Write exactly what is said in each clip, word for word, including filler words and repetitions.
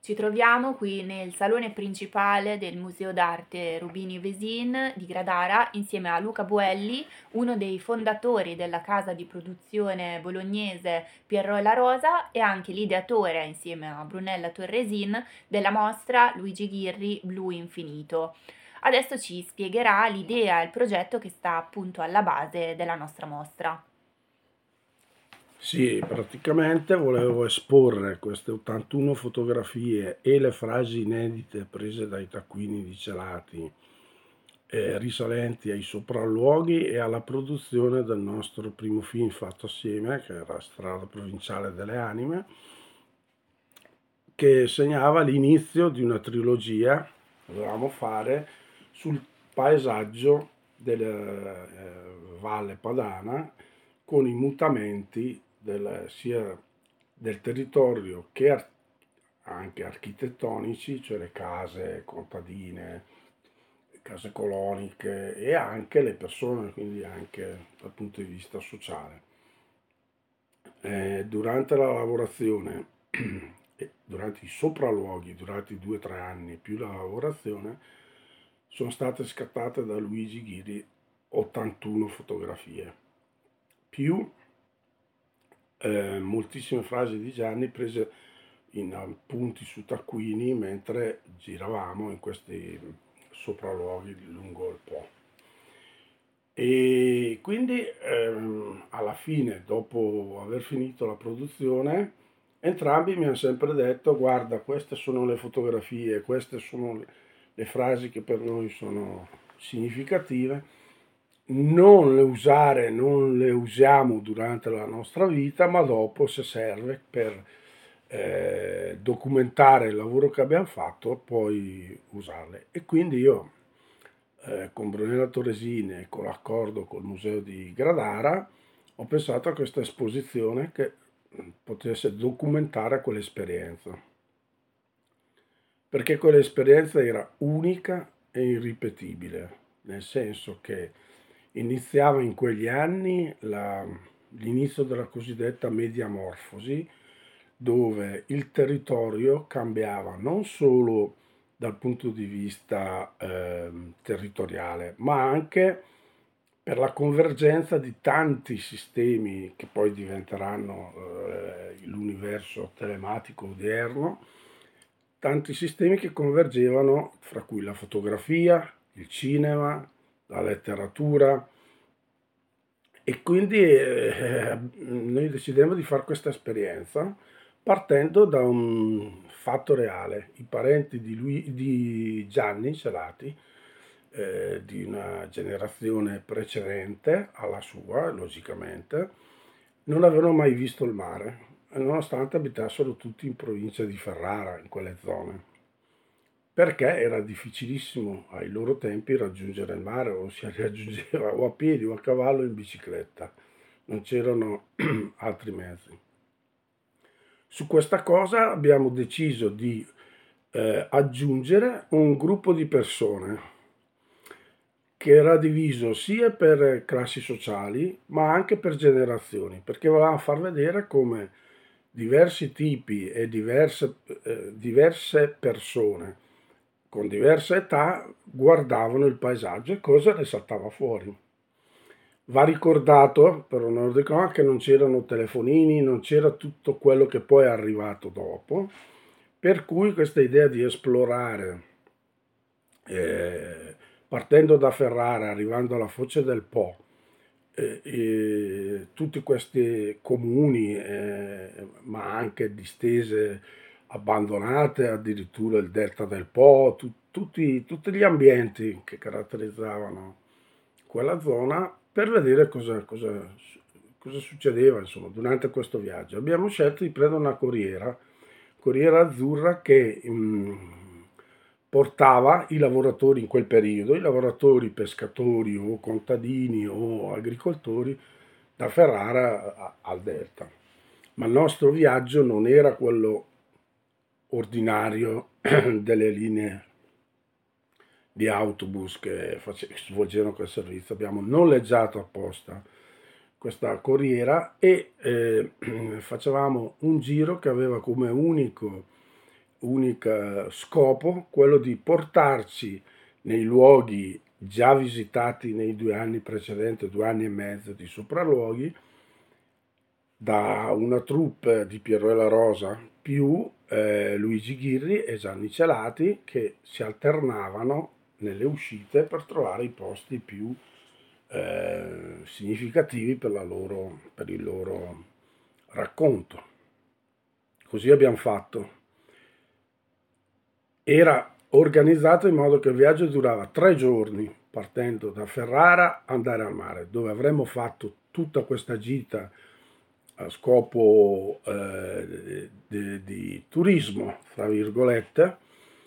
Ci troviamo qui nel salone principale del Museo d'Arte Rubini Vesin di Gradara insieme a Luca Buelli, uno dei fondatori della casa di produzione bolognese Pierrot La Rosa e anche l'ideatore insieme a Brunella Torresin della mostra Luigi Ghirri Blu Infinito. Adesso ci spiegherà l'idea e il progetto che sta appunto alla base della nostra mostra. Sì, praticamente volevo esporre queste ottantuno fotografie e le frasi inedite prese dai taccuini di Celati, eh, risalenti ai sopralluoghi e alla produzione del nostro primo film fatto assieme, che era Strada Provinciale delle Anime, che segnava l'inizio di una trilogia che dovevamo fare sul paesaggio della eh, Valle Padana con i mutamenti del, sia del territorio che ar- anche architettonici, cioè le case contadine, case coloniche e anche le persone, quindi anche dal punto di vista sociale. Eh, durante la lavorazione, durante i sopralluoghi, durante i due o tre anni più la lavorazione, sono state scattate da Luigi Ghiri ottantuno fotografie, più eh, moltissime frasi di Gianni prese in appunti su taccuini mentre giravamo in questi sopralluoghi lungo il Po. E quindi ehm, alla fine, dopo aver finito la produzione, entrambi mi hanno sempre detto: guarda, queste sono le fotografie, queste sono le, le frasi che per noi sono significative, non le usare, non le usiamo durante la nostra vita, ma dopo se serve per eh, documentare il lavoro che abbiamo fatto, poi usarle. E quindi io eh, con Brunella Torresini e con l'accordo col Museo di Gradara ho pensato a questa esposizione che potesse documentare quell'esperienza, perché quell'esperienza era unica e irripetibile, nel senso che iniziava in quegli anni la, l'inizio della cosiddetta mediamorfosi, dove il territorio cambiava non solo dal punto di vista eh, territoriale, ma anche per la convergenza di tanti sistemi che poi diventeranno eh, l'universo telematico odierno, tanti sistemi che convergevano, fra cui la fotografia, il cinema, la letteratura, e quindi eh, noi decidemmo di fare questa esperienza partendo da un fatto reale. I parenti di, lui, di Gianni Celati, eh, di una generazione precedente alla sua, logicamente, non avevano mai visto il mare, nonostante abitassero tutti in provincia di Ferrara, in quelle zone, perché era difficilissimo ai loro tempi raggiungere il mare, o si raggiungeva o a piedi o a cavallo o in bicicletta, non c'erano altri mezzi. Su questa cosa abbiamo deciso di eh, aggiungere un gruppo di persone che era diviso sia per classi sociali ma anche per generazioni, perché volevamo far vedere come diversi tipi e diverse, eh, diverse persone con diverse età guardavano il paesaggio e cosa ne saltava fuori. Va ricordato, per onore di cronaca, che non c'erano telefonini, non c'era tutto quello che poi è arrivato dopo, per cui questa idea di esplorare, eh, partendo da Ferrara, arrivando alla foce del Po, eh, eh, tutti questi comuni, eh, ma anche distese abbandonate, addirittura il delta del Po, tu- tutti, tutti gli ambienti che caratterizzavano quella zona per vedere cosa, cosa, cosa succedeva insomma, durante questo viaggio. Abbiamo scelto di prendere una corriera, corriera azzurra che mh, portava i lavoratori in quel periodo, i lavoratori pescatori o contadini o agricoltori da Ferrara a- al delta. Ma il nostro viaggio non era quello ordinario delle linee di autobus che face- svolgevano quel servizio. Abbiamo noleggiato apposta questa corriera e eh, facevamo un giro che aveva come unico unico scopo quello di portarci nei luoghi già visitati nei due anni precedenti, due anni e mezzo di sopralluoghi, da una troupe di Piero della Rosa più eh, Luigi Ghirri e Gianni Celati, che si alternavano nelle uscite per trovare i posti più eh, significativi per, la loro, per il loro racconto. Così abbiamo fatto. Era organizzato in modo che il viaggio durava tre giorni, partendo da Ferrara, andare al mare, dove avremmo fatto tutta questa gita a scopo eh, di, di turismo, fra virgolette,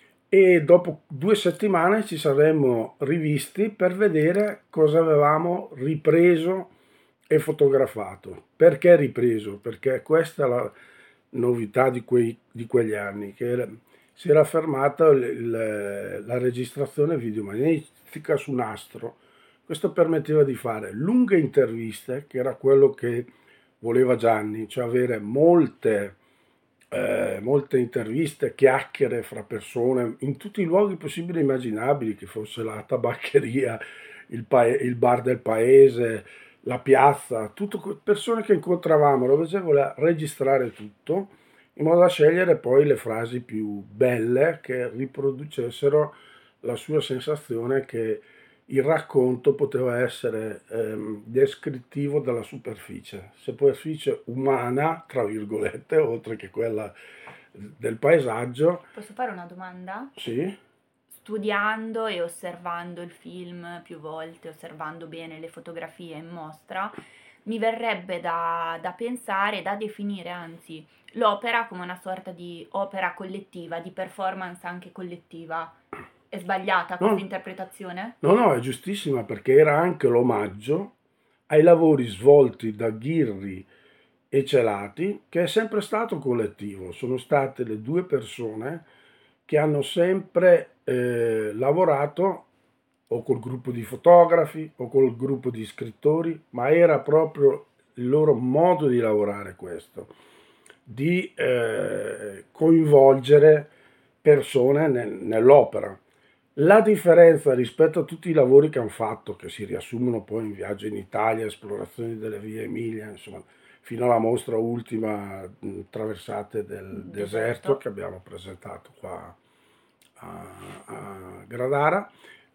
e dopo due settimane ci saremmo rivisti per vedere cosa avevamo ripreso e fotografato. Perché ripreso? Perché questa è la novità di, quei, di quegli anni, che si era fermata il, il, la registrazione videomagnetica su nastro. Questo permetteva di fare lunghe interviste, che era quello che voleva Gianni, cioè avere molte, eh, molte interviste, chiacchiere fra persone in tutti i luoghi possibili e immaginabili, che fosse la tabaccheria, il, pae- il bar del paese, la piazza, tutte persone che incontravamo, lo voleva registrare tutto in modo da scegliere poi le frasi più belle che riproducessero la sua sensazione che il racconto poteva essere ehm, descrittivo della superficie, superficie umana, tra virgolette, oltre che quella del paesaggio. Posso fare una domanda? Sì. Studiando e osservando il film più volte, osservando bene le fotografie in mostra, mi verrebbe da, da pensare, da definire anzi, l'opera come una sorta di opera collettiva, di performance anche collettiva. È sbagliata questa No, interpretazione? no, no, è giustissima perché era anche l'omaggio ai lavori svolti da Ghirri e Celati, che è sempre stato collettivo. Sono state le due persone che hanno sempre eh, lavorato o col gruppo di fotografi o col gruppo di scrittori, ma era proprio il loro modo di lavorare questo, di eh, coinvolgere persone nel, nell'opera. La differenza rispetto a tutti i lavori che hanno fatto, che si riassumono poi in Viaggio in Italia, esplorazioni delle vie Emilia, insomma, fino alla mostra ultima, mh, Traversate del deserto, Deserto. che abbiamo presentato qua a, a Gradara.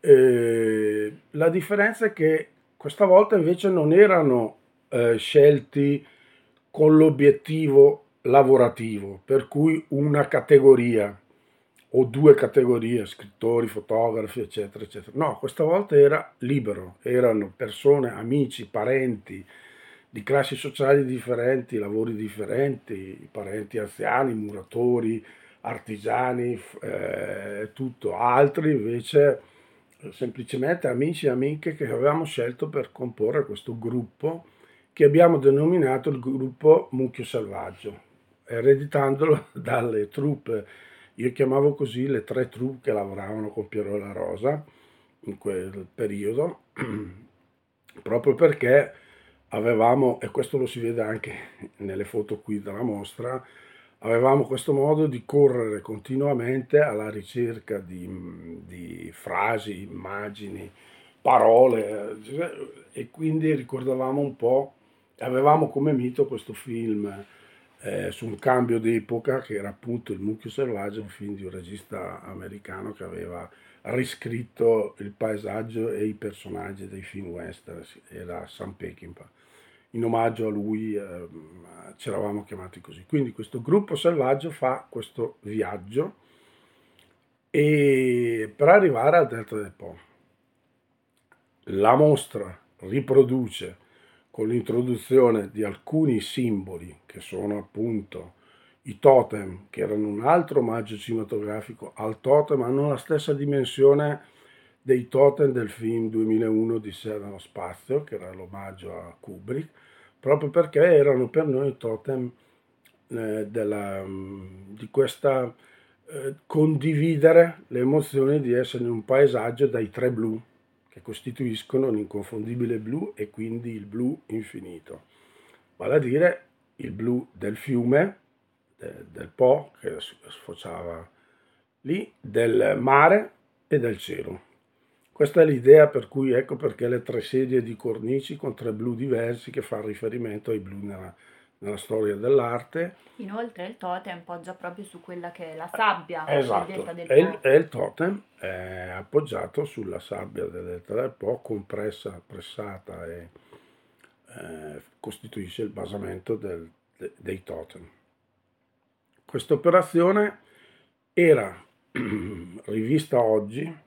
Eh, la differenza è che questa volta invece non erano eh, scelti con l'obiettivo lavorativo, per cui una categoria o due categorie, scrittori, fotografi, eccetera, eccetera. No, questa volta era libero, erano persone, amici, parenti di classi sociali differenti, lavori differenti, parenti anziani, muratori, artigiani, eh, tutto. Altri invece semplicemente amici e amiche che avevamo scelto per comporre questo gruppo che abbiamo denominato il gruppo Mucchio Selvaggio, ereditandolo dalle truppe. Io chiamavo così le tre troupe che lavoravano con Piero della Rosa in quel periodo, proprio perché avevamo, e questo lo si vede anche nelle foto qui della mostra, avevamo questo modo di correre continuamente alla ricerca di, di frasi, immagini, parole, e quindi ricordavamo un po', avevamo come mito questo film eh, su un cambio d'epoca che era appunto Il Mucchio Selvaggio, un film di un regista americano che aveva riscritto il paesaggio e i personaggi dei film western, era Sam Peckinpah. In omaggio a lui eh, ci eravamo chiamati così. Quindi questo gruppo selvaggio fa questo viaggio e per arrivare al Delta del Po. La mostra riproduce con l'introduzione di alcuni simboli che sono appunto i totem, che erano un altro omaggio cinematografico al totem, hanno la stessa dimensione dei totem del film duemilauno di Odissea nello spazio, che era l'omaggio a Kubrick, proprio perché erano per noi i totem eh, della, di questa eh, condividere le emozioni di essere in un paesaggio dai tre blu che costituiscono l'inconfondibile blu e quindi il blu infinito, vale a dire il blu del fiume, eh, del Po, che sfociava lì, del mare e del cielo. Questa è l'idea per cui, ecco perché le tre serie di cornici con tre blu diversi che fanno riferimento ai blu nella, nella storia dell'arte. Inoltre il totem poggia proprio su quella che è la sabbia del delta Esatto, del e il, Po. e il totem è appoggiato sulla sabbia del delta del Po, compressa, pressata e eh, costituisce il basamento del- de- dei totem. Questa operazione era rivista oggi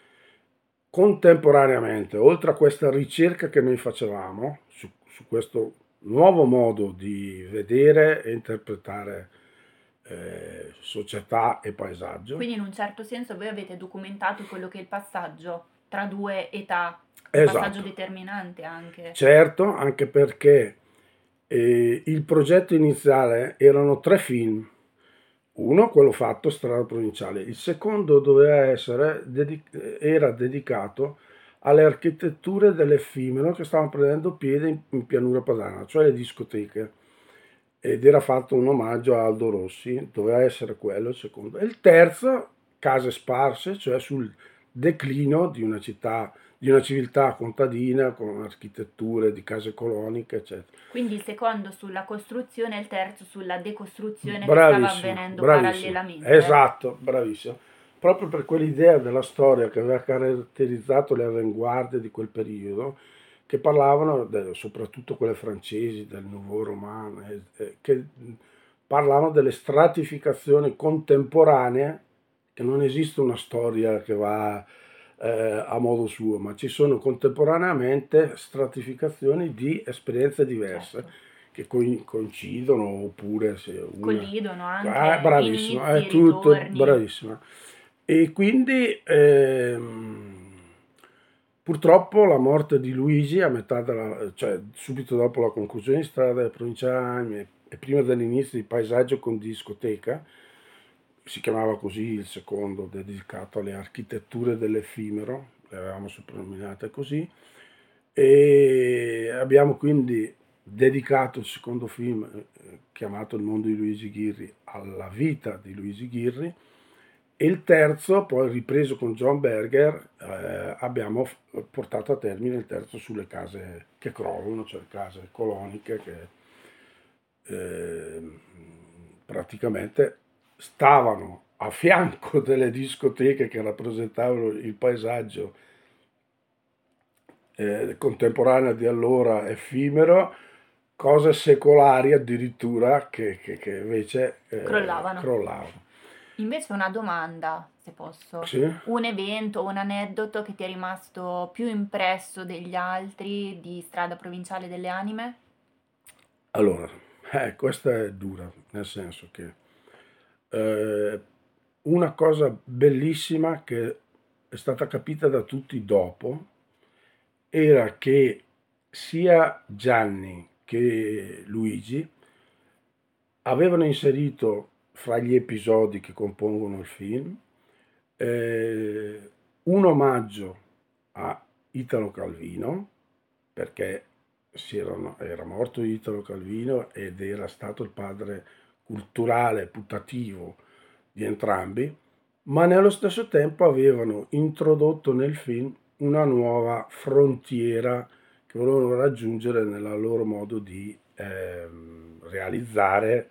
contemporaneamente, oltre a questa ricerca che noi facevamo su, su questo nuovo modo di vedere e interpretare eh, società e paesaggio. Quindi in un certo senso voi avete documentato quello che è il passaggio tra due età, un passaggio Esatto, determinante anche. certo, anche perché eh, il progetto iniziale erano tre film. Uno, quello fatto Strada Provinciale, il secondo doveva essere, dedic- era dedicato alle architetture dell'effimero che stavano prendendo piede in, in pianura padana, cioè le discoteche. Ed era fatto un omaggio a Aldo Rossi, doveva essere quello il secondo. E il terzo, case sparse, cioè sul declino di una città, di una civiltà contadina con architetture di case coloniche, eccetera. Quindi il secondo sulla costruzione e il terzo sulla decostruzione che stava Bravissimo, avvenendo bravissimo, parallelamente. esatto, bravissimo. Proprio per quell'idea della storia che aveva caratterizzato le avanguardie di quel periodo, che parlavano, de- soprattutto quelle francesi, del Nouveau Roman, eh, eh, che parlavano delle stratificazioni contemporanee, che non esiste una storia che va eh, a modo suo, ma ci sono contemporaneamente stratificazioni di esperienze diverse Certo. che coincidono oppure se una... Collidono Ah, anche bravissimo, inizi è e tutto ritorni. bravissima. E quindi ehm, purtroppo la morte di Luigi a metà della, cioè subito dopo la conclusione di Strada Provinciale e e prima dell'inizio di Paesaggio con discoteca, si chiamava così il secondo, dedicato alle architetture dell'effimero, le avevamo soprannominate così, e abbiamo quindi dedicato il secondo film eh, chiamato Il mondo di Luigi Ghirri alla vita di Luigi Ghirri e il terzo, poi ripreso con John Berger, eh, abbiamo f- portato a termine il terzo sulle case che crollano, cioè case coloniche che eh, praticamente stavano a fianco delle discoteche che rappresentavano il paesaggio eh, contemporaneo di allora, effimero, cose secolari addirittura che, che- che invece eh, Crollavano. crollavano. Invece una domanda, se posso. Sì? Un evento, un aneddoto che ti è rimasto più impresso degli altri di Strada Provinciale delle Anime? Allora, eh, questa è dura, nel senso che eh, una cosa bellissima che è stata capita da tutti dopo era che sia Gianni che Luigi avevano inserito fra gli episodi che compongono il film eh, un omaggio a Italo Calvino, perché si erano- era morto Italo Calvino ed era stato il padre culturale, putativo di entrambi, ma nello stesso tempo avevano introdotto nel film una nuova frontiera che volevano raggiungere nel loro modo di ehm, realizzare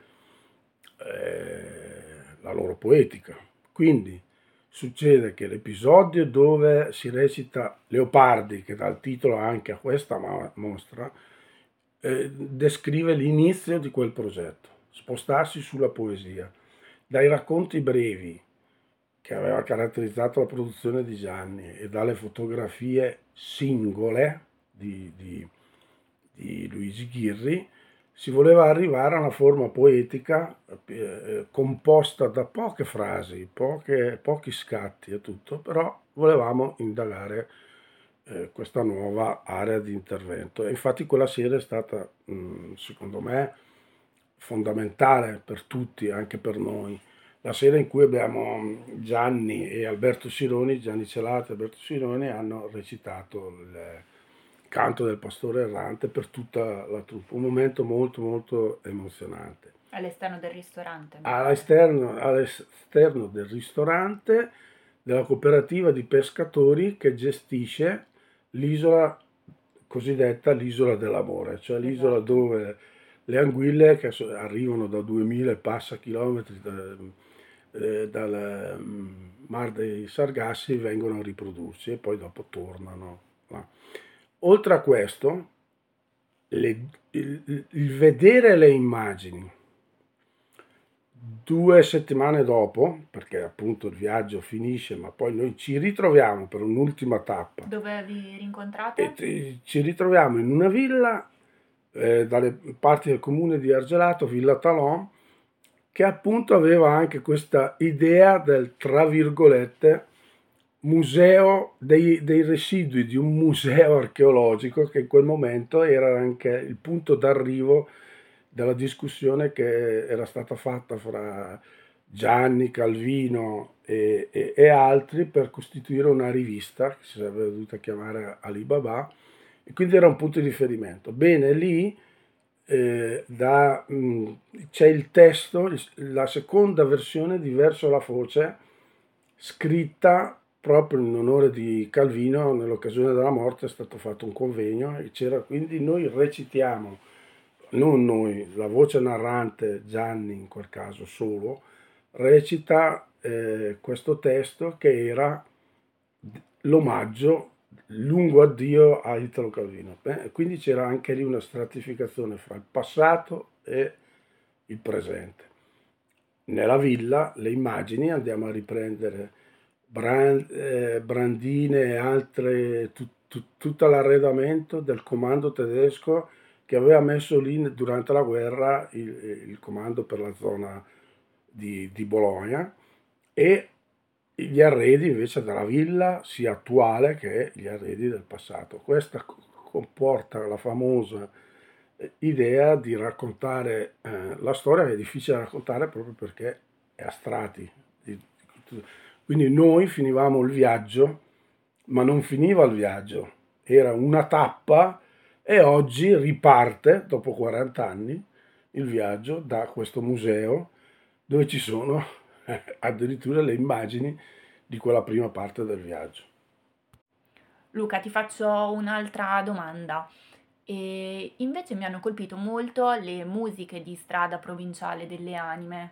eh, la loro poetica. Quindi succede che l'episodio dove si recita Leopardi, che dà il titolo anche a questa mostra, eh, descrive l'inizio di quel progetto, spostarsi sulla poesia. Dai racconti brevi che aveva caratterizzato la produzione di Gianni e dalle fotografie singole di, di, di Luigi Ghirri, si voleva arrivare a una forma poetica eh, composta da poche frasi, poche, pochi scatti e tutto, però volevamo indagare eh, questa nuova area di intervento. E infatti quella sera è stata, mh, secondo me, fondamentale per tutti, anche per noi. La sera in cui abbiamo Gianni e Alberto Sironi, Gianni Celati e Alberto Sironi hanno recitato il canto del pastore errante per tutta la troupe, un momento molto molto emozionante. All'esterno del ristorante, mi pare. all'esterno, all'esterno del ristorante della cooperativa di pescatori che gestisce l'isola cosiddetta l'isola dell'amore, cioè l'isola Esatto. dove le anguille che so- arrivano da duemila e passa chilometri da- eh, dal mm, Mar dei Sargassi vengono a riprodursi e poi dopo tornano là. Oltre a questo, le- il, il vedere le immagini due settimane dopo, perché appunto il viaggio finisce, ma poi noi ci ritroviamo per un'ultima tappa Dove vi e rincontrate? ti- ci ritroviamo in una villa eh, dalle parti del comune di Argelato, Villa Talon, che appunto aveva anche questa idea del, tra virgolette, museo dei, dei residui di un museo archeologico che in quel momento era anche il punto d'arrivo della discussione che era stata fatta fra Gianni, Calvino e, e- e altri per costituire una rivista che si sarebbe dovuta chiamare Alibaba e quindi era un punto di riferimento. Bene, lì eh, da, mh, c'è il testo, la seconda versione di Verso la Foce, scritta proprio in onore di Calvino. Nell'occasione della morte è stato fatto un convegno e c'era, quindi noi recitiamo, non noi, la voce narrante, Gianni in quel caso solo, recita eh, questo testo che era l'omaggio, lungo addio a Italo Calvino. Beh, quindi c'era anche lì una stratificazione fra il passato e il presente. Nella villa le immagini andiamo a riprendere bran- eh, brandine e altre, tu- tu- tutto l'arredamento del comando tedesco che aveva messo lì durante la guerra il, il comando per la zona di, di Bologna e gli arredi invece della villa sia attuale che gli arredi del passato. Questa comporta la famosa eh, idea di raccontare eh, la storia, che è difficile da raccontare proprio perché è a strati. Quindi noi finivamo il viaggio, ma non finiva il viaggio, era una tappa e oggi riparte, dopo quaranta anni, il viaggio da questo museo dove ci sono addirittura le immagini di quella prima parte del viaggio. Luca, ti faccio un'altra domanda. E invece mi hanno colpito molto le musiche di Strada Provinciale delle Anime.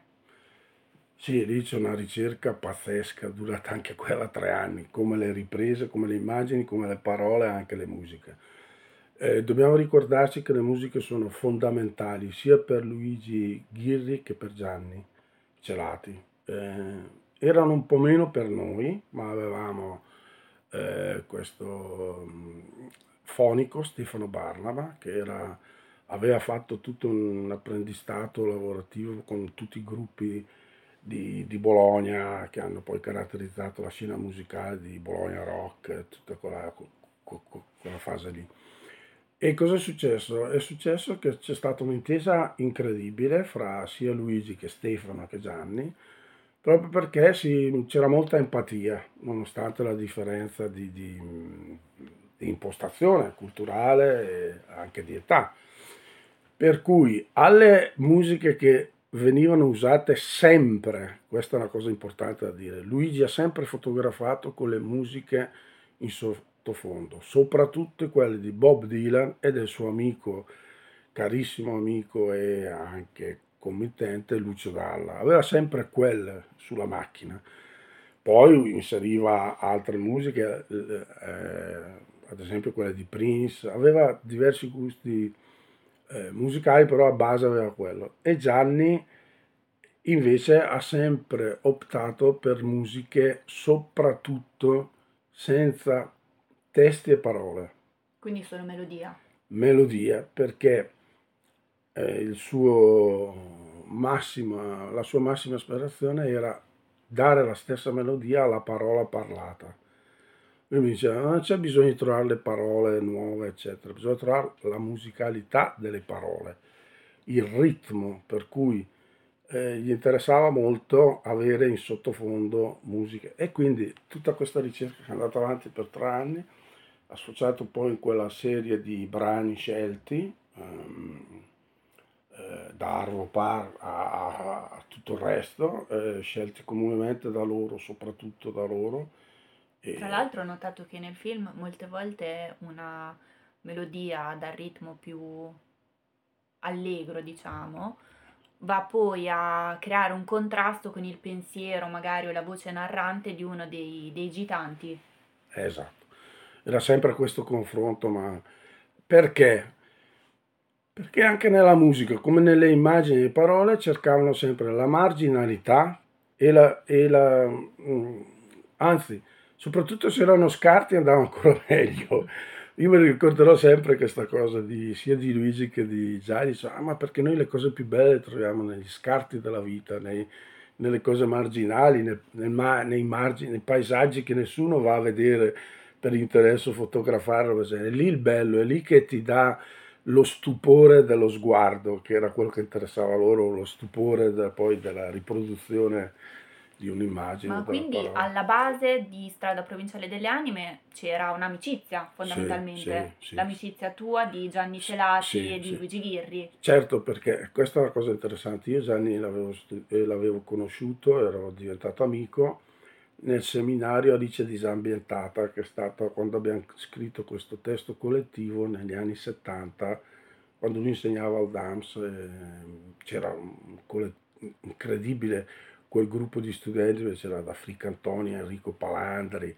Sì, lì c'è una ricerca pazzesca, durata anche quella tre anni, come le riprese, come le immagini, come le parole, anche le musiche. Eh, dobbiamo ricordarci che le musiche sono fondamentali sia per Luigi Ghirri che per Gianni Celati. Eh, erano un po' meno per noi, ma avevamo eh, questo mm, fonico Stefano Barnaba che era, aveva fatto tutto un apprendistato lavorativo con tutti i gruppi di, di Bologna che hanno poi caratterizzato la scena musicale di Bologna Rock, tutta quella, quella fase lì. E cosa è successo? È successo che c'è stata un'intesa incredibile fra sia Luigi che Stefano che Gianni, proprio perché si- c'era molta empatia, nonostante la differenza di, di- di impostazione culturale e anche di età. Per cui alle musiche che venivano usate sempre, questa è una cosa importante da dire, Luigi ha sempre fotografato con le musiche in sottofondo, soprattutto quelle di Bob Dylan e del suo amico, carissimo amico e anche committente Lucio Dalla. Aveva sempre quelle sulla macchina. Poi inseriva altre musiche, eh, ad esempio quelle di Prince, aveva diversi gusti eh, musicali, però a base aveva quello. E Gianni invece ha sempre optato per musiche soprattutto senza testi e parole, Quindi solo melodia. melodia, perché eh, il suo massima, la sua massima aspirazione era dare la stessa melodia alla parola parlata. Lui mi diceva, non c'è bisogno di trovare le parole nuove, eccetera, bisogna trovare la musicalità delle parole, il ritmo, per cui eh, gli interessava molto avere in sottofondo musiche. E quindi tutta questa ricerca che è andata avanti per tre anni, associato poi in quella serie di brani scelti, ehm, eh, da Arvo Par a, a- a tutto il resto, eh, scelti comunemente da loro, soprattutto da loro. Tra E, l'altro ho notato che nel film molte volte una melodia dal ritmo più allegro, diciamo, va poi a creare un contrasto con il pensiero, magari, o la voce narrante di uno dei, dei gitanti. eh, esatto, era sempre questo confronto, ma perché? Perché anche nella musica, come nelle immagini e parole, cercavano sempre la marginalità e la, e la mm, anzi, soprattutto se erano scarti andava ancora meglio. Io mi ricorderò sempre questa cosa di, sia di Luigi che di Gianni, dice, ah, ma perché noi le cose più belle le troviamo negli scarti della vita, nei- nelle cose marginali, nel- nel ma- nei margini, nei paesaggi che nessuno va a vedere per interesse o fotografare, è lì il bello, è lì che ti dà lo stupore dello sguardo, che era quello che interessava loro, lo stupore de- poi della riproduzione di un'immagine o Ma della quindi parola. alla base di Strada Provinciale delle Anime c'era un'amicizia, Sì, sì, fondamentalmente. sì, sì, L'amicizia tua di Gianni sì, Celati sì, e di sì. Luigi Ghirri. Certo, perché questa è una cosa interessante. Io Gianni l'avevo, stu- eh, l'avevo conosciuto, ero diventato amico nel seminario Alice Disambientata, che è stato quando abbiamo scritto questo testo collettivo negli anni settanta, quando lui insegnava al D A M S. Eh, c'era un colle- incredibile quel gruppo di studenti, dove c'era da Fric Antoni, Enrico Palandri,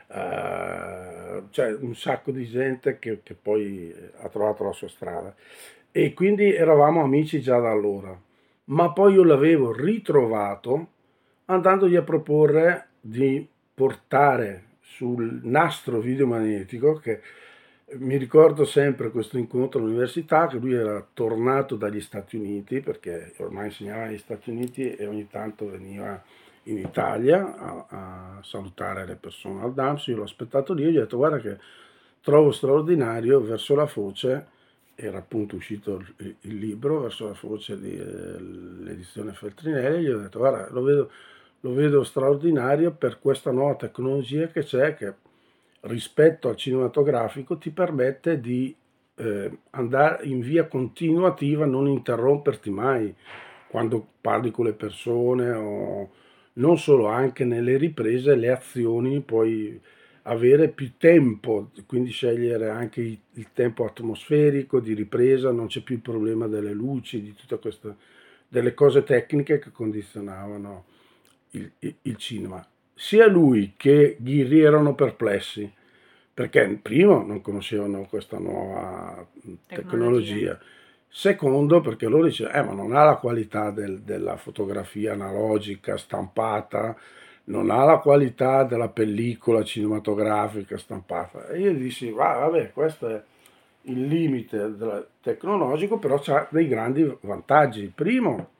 eh, cioè un sacco di gente che, che poi ha trovato la sua strada. E quindi eravamo amici già da allora. Ma poi io l'avevo ritrovato andandogli a proporre di portare sul nastro videomagnetico, che mi ricordo sempre questo incontro all'università, che lui era tornato dagli Stati Uniti, perché ormai insegnava negli Stati Uniti e ogni tanto veniva in Italia a, a salutare le persone al D A M S. Io l'ho aspettato lì e gli ho detto guarda che trovo straordinario verso la foce, era appunto uscito il, il libro, verso la foce dell'edizione Feltrinelli, gli ho detto guarda lo vedo, lo vedo straordinario per questa nuova tecnologia che c'è, che rispetto al cinematografico ti permette di eh, andare in via continuativa, non interromperti mai quando parli con le persone, o non solo, anche nelle riprese, le azioni, puoi avere più tempo, quindi scegliere anche il tempo atmosferico di ripresa, non c'è più il problema delle luci, di tutte queste delle cose tecniche che condizionavano il, il, il cinema. Sia lui che Ghirri erano perplessi, perché primo non conoscevano questa nuova Tecnologia. tecnologia, secondo perché loro dicevano eh, ma non ha la qualità del, della fotografia analogica stampata, non ha la qualità della pellicola cinematografica stampata. E io dissi va, vabbè, questo è il limite del tecnologico, però ha dei grandi vantaggi. Primo,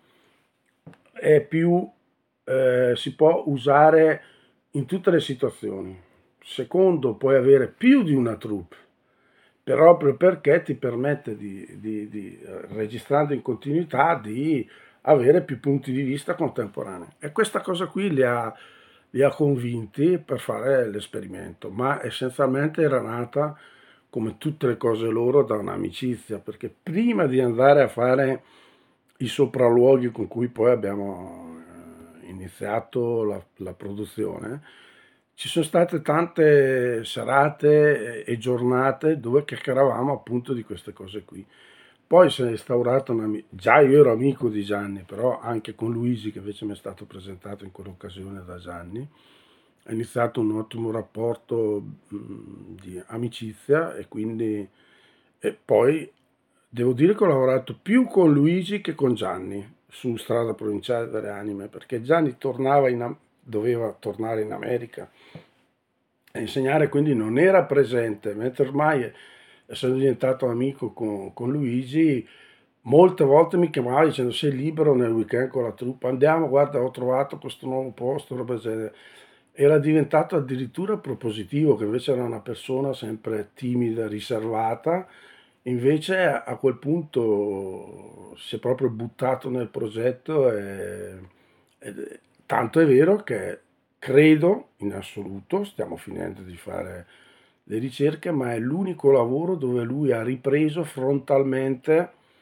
è più, eh, si può usare in tutte le situazioni. Secondo, puoi avere più di una troupe, proprio perché ti permette di, di, di eh, registrando in continuità, di avere più punti di vista contemporanei. E questa cosa qui li ha, li ha convinti per fare l'esperimento, ma essenzialmente era nata, come tutte le cose loro, da un'amicizia, perché prima di andare a fare i sopralluoghi con cui poi abbiamo eh, iniziato la, la produzione, ci sono state tante serate e, e giornate dove chiacchieravamo appunto di queste cose qui. Poi si è instaurata una... Già io ero amico di Gianni, però anche con Luigi, che invece mi è stato presentato in quell'occasione da Gianni, è iniziato un ottimo rapporto mh, di amicizia e quindi... E poi devo dire che ho lavorato più con Luigi che con Gianni su Strada Provinciale delle Anime, perché Gianni tornava in, doveva tornare in America a insegnare, quindi non era presente, mentre ormai, essendo diventato amico con, con Luigi, molte volte mi chiamava dicendo sei libero nel weekend con la truppa, andiamo, guarda ho trovato questo nuovo posto, roba del genere. Era diventato addirittura propositivo, che invece era una persona sempre timida, riservata, invece a, a quel punto si è proprio buttato nel progetto e, e tanto è vero che credo in assoluto, stiamo finendo di fare le ricerche, ma è l'unico lavoro dove lui ha ripreso frontalmente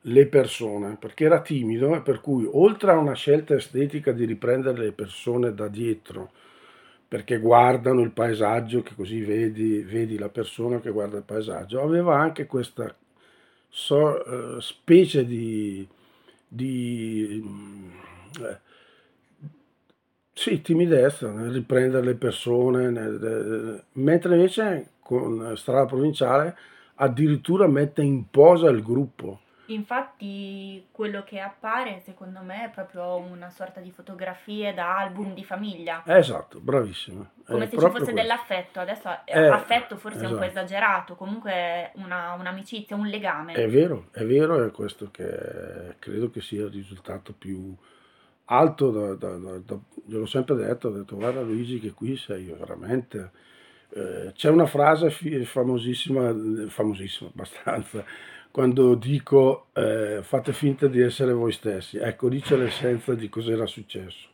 le persone, perché era timido e per cui oltre a una scelta estetica di riprendere le persone da dietro, perché guardano il paesaggio, che così vedi, vedi la persona che guarda il paesaggio, aveva anche questa so- eh, specie di, di mm, eh, sì, timidezza nel riprendere le persone, nel- eh, mentre invece con Strada Provinciale addirittura mette in posa il gruppo. Infatti quello che appare secondo me è proprio una sorta di fotografie da album di famiglia, Eh, esatto, bravissimo, è come se ci proprio fosse questo. dell'affetto. Adesso eh, Eh, affetto forse è un po' esatto. esagerato, comunque una, un'amicizia, un È legame. vero, è vero, è questo che credo che sia il risultato più alto. Da, da- da- da- gliel'ho sempre detto, ho detto guarda Luigi che qui sei veramente... eh, c'è una frase fi- famosissima, famosissima abbastanza, quando dico eh, fate finta di essere voi stessi. Ecco, lì c'è l'essenza di cos'era successo.